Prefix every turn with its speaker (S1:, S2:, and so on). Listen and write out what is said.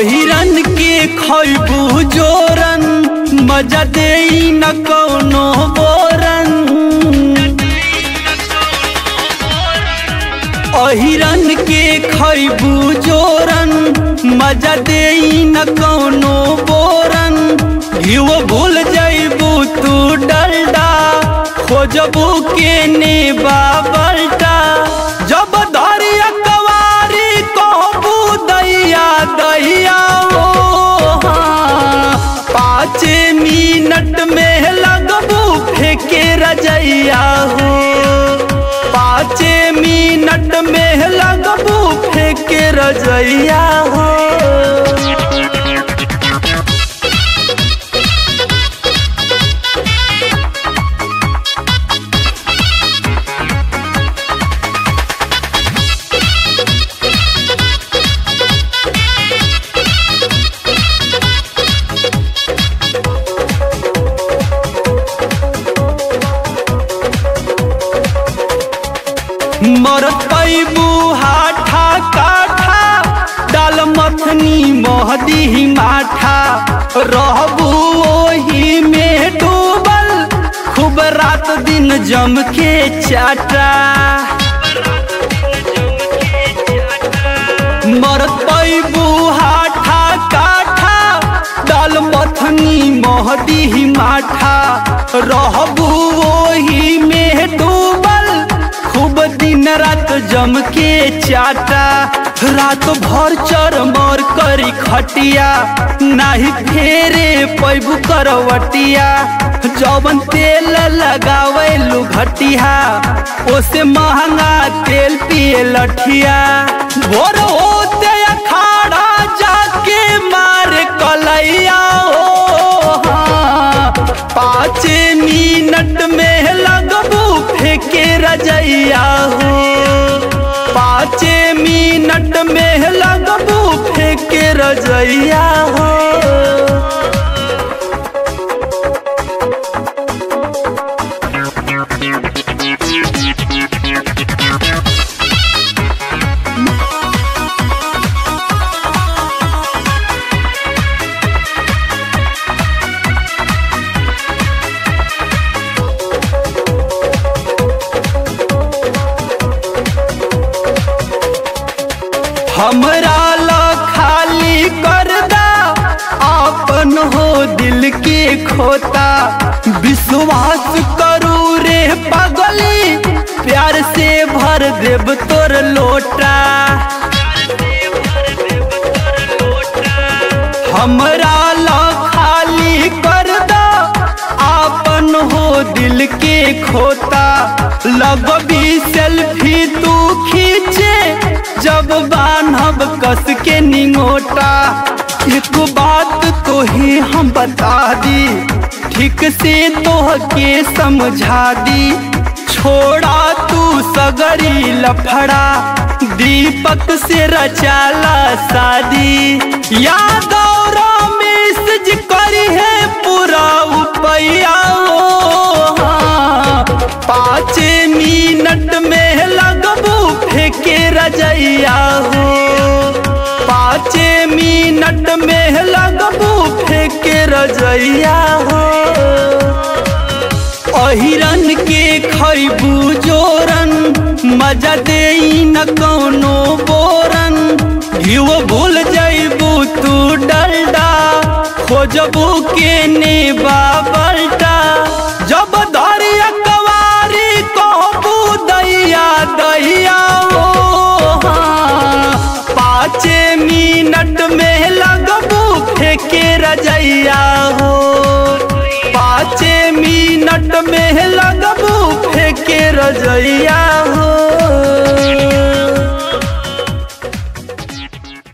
S1: अहिरन के खैबू जोरन मजा दे न कौनो बोरन। अहिरन के खैबू जोरन मजा दे न कौनो बोरन। घिव भूल जैबू तू डलडा खोजबू के नेबा बल्टा। जब धरिया कवारी कहबू दैया दैया ओ हाँ। 5 मिनट में लगबू फेंके रजैया हो। 5 मिनट में लगबू फेंके रजैया हो। मरत पैबू हाठा काठा डाल मथनी महदी माठा। रहबू ओही में डूबल खूब रात दिन जम के चाटा। मरत पैबू हाठा काठा डाल मथनी महदी माठा। रहबू ओही में डूबल खूब दिन रात जम के चाटा। रात भर चरमर करी खटिया नाही फेरे पैबू करवटिया। जौवन तेल लगावेलू घटिया ओसे महंगा तेल पिए लठिया। भोर होते अखाड़ा जाके मारे कलैया ओ हाँ। 5 मिनट में लगबू फेंके रजैया हो। 5 मिनट में लगबू फेंके रजैया हो। हमरा ला खाली कर दा आपन हो दिल के खोता। विश्वास करू रे पगली प्यार से भर देब तोर लोटा। हमरा ला खाली कर दा आपन हो दिल के खोता। लगबी सेल्फी तू खींचे जब बान्हब कस के निंगोटा। एक बात तो ही हम बता दी ठीक से तोह के समझा दी। छोड़ा तू सगरी लफड़ा दीपक से रचाला शादी। याद और मैसेज करी है पूरा उपैया ओ हाँ। 5 मिनट में लगबू फेंके रजैया हो। 5 मिनट में लगबू फेंके रजैया हो। अहिरन के खैबू जोरन मजा दे न कौनो बोरन। घिव भूल जैबू तू डलडा खोजबू के नेबा बल्टा। जब धरिया कवारी कहबू दैया दैया ओ हाँ। 5 मिनट में लगबू फेंके रजैया हो। 5 मिनट में लगबू फेंके रजैया।